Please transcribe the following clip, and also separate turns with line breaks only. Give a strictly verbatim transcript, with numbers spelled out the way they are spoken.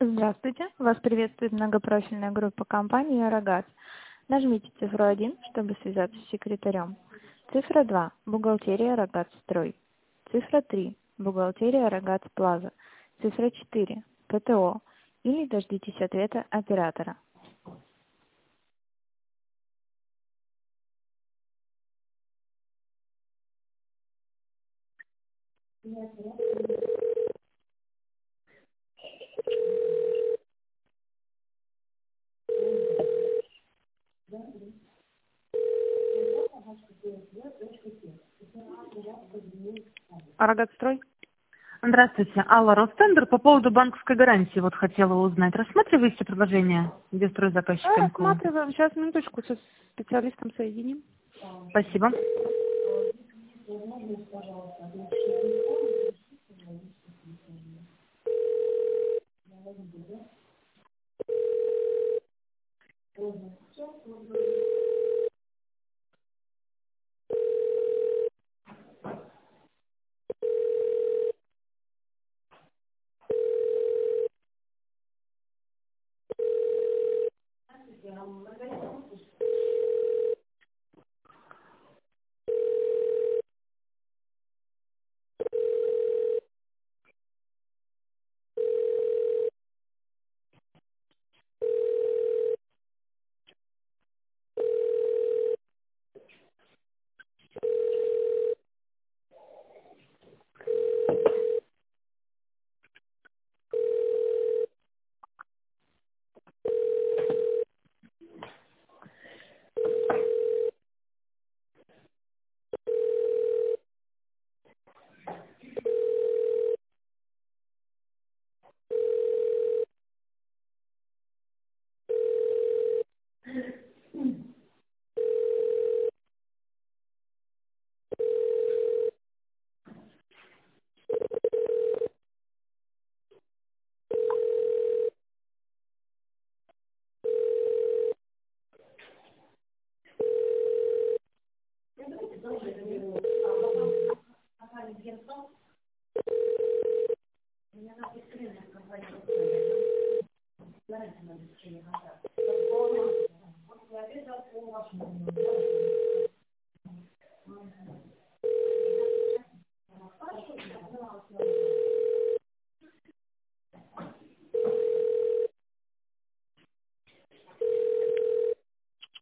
Здравствуйте. Вас приветствует многопрофильная группа компании «Арагаз». Нажмите цифру один, чтобы связаться с секретарем. Цифра два. Бухгалтерия «Арагаз Строй». Цифра три. Бухгалтерия «Арагаз Плаза». Цифра четыре. ПТО. Или дождитесь ответа оператора. «Арагаз-строй».
Здравствуйте. Алла, Ростендер. По поводу банковской гарантии вот хотела узнать. Рассматриваете предложение, где строит заказчик
А,
МКУ?
рассматриваем. Сейчас, минуточку, со специалистом соединим.
Спасибо.